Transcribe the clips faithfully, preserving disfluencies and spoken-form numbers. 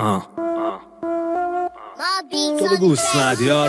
آه تو بگو اسمدیار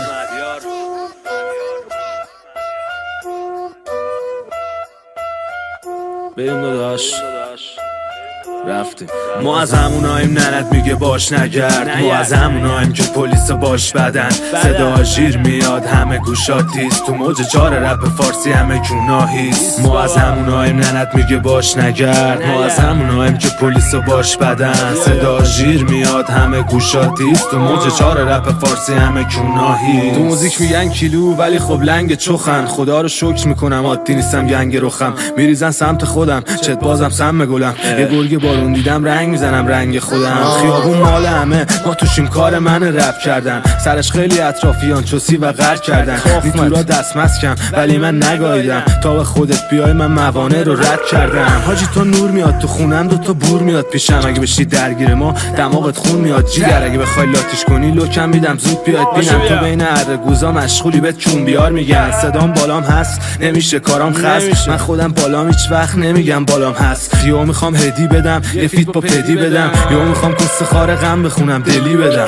بریم داداش رفتیم. ما از هموناییم ننت میگه باش نگرد، ما از هموناییم که پلیس باش بدن. صدا ژیر میاد همه گوشات تیز، تو موج چار رپ فارسی همه گناهیست. ما از هموناییم ننت میگه باش نگرد، ما از هموناییم که پلیس باش بدن. صدا ژیر میاد همه گوشات تیز، تو موج چار رپ فارسی همه گناهیست. تو موزیک میگن کیلو ولی خب لنگ چخن، خدا رو شکر میکنم عادی نیستم گنگ رخم. میریزن سمت خودم چت بازم سم گلم، یه گرگ بارون دیدم رنگ میزنم رنگ خودم. خیابون مال همه ما توشیم، کار من رپ کردن. سرش خیلی اطرافیان چوسی و غر کردن. میتورا دست مسکم ولی من نگاهیدم، تا به خودت بیای من موانع رو رد کردم. حاجی تو نور میاد تو خونم، دو تا بور میاد پیشم. اگه بشی درگیر ما دماغت خون میاد جیگر، اگه بخوای لاتیش کنی لوکم میدم زود بیاد بینم. تو بین ارگوزا مشغولی بهت چون بیار میگن. صدام بالام هست نمیشه کارام خست، من خودم بالام هیچ وقت نمیگم بالام هست. یهو میخوام هدی بدم یه فیت با پدی بدم، یهو میخوام قصه خار غم بخونم دلی بدم.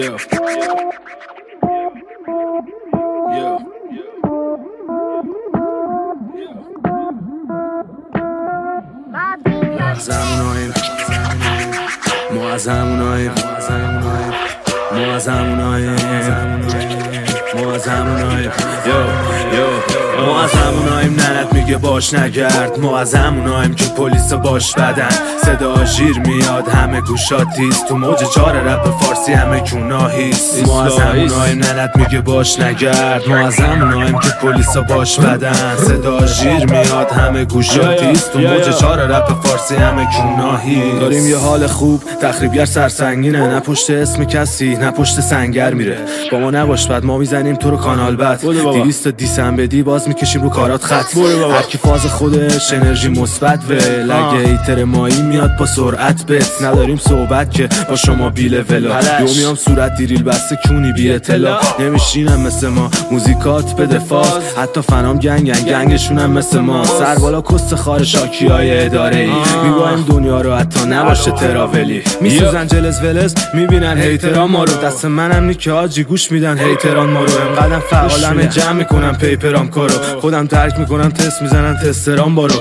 از هموناییم ما از هموناییم ما از هموناییم ما از هموناییم یو یو ما از هموناییم ننت میگه باش نگرد، ما از هموناییم که پلیس باش بدن. صدا ژیر میاد همه گوشات تیز، تو موج چار رپ فارسی همه گناهیست. ما از هموناییم ننت میگه باش نگرد، ما از هموناییم که پلیس باش بدن. صدا ژیر میاد همه گوشات تیز، تو موج چار رپ فارسی همه گناهیست. داریم یه حال خوب تخریبگر سرسنگینه، نه پشت اسم کسی نه پشت سنگر میره. با ما نباش بعد ما میزنیم تو رو کانال بد، دویست دیسم بدی باز میکشیم رو کارات خط. هر کی فاز خودش انرژی مثبت و لگه ایتر مایی میاد با سرعت بت. نداریم صحبت که با شما بیل ولا، یو میام صورت دیریل بسته کونی بی اطلاع. نمیشینم مثل ما موزیکات به دفاع، حتی فنام گنگن گنگشونم مثل ما. سر بالا کست خار شاکی های اداره ای، میگایم دنیا رو حتی نباشه تراولی. میسوزن جلز ولز میبینن هیتران ما رو، دست منم نی که آجی گوش میدن هیتران ما رو. انقدرم فعالم جمع میکنم پیپرام کارو، خودم درک میکنم تست میزنن تستران بارو.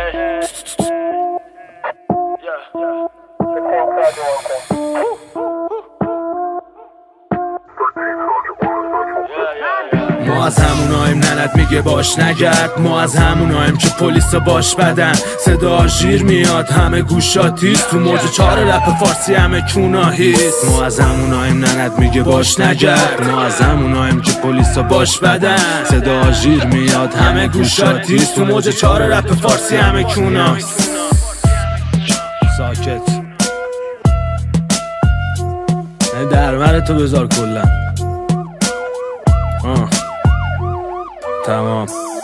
ما از هموناییم ننت میگه باش نگرد، ما از هموناییم که پلیس باش بدن. صدا ژیر میاد همه گوشات تیز، تو موج چار رپ فارسی همه گناهیست. ما از هموناییم ننت میگه باش نگرد، ما از هموناییم که پلیس باش بدن. صدا ژیر میاد همه گوشات تیز، تو موج چار رپ فارسی همه گناهیست. ساکت دربر تو بذار کلا. آه تمام.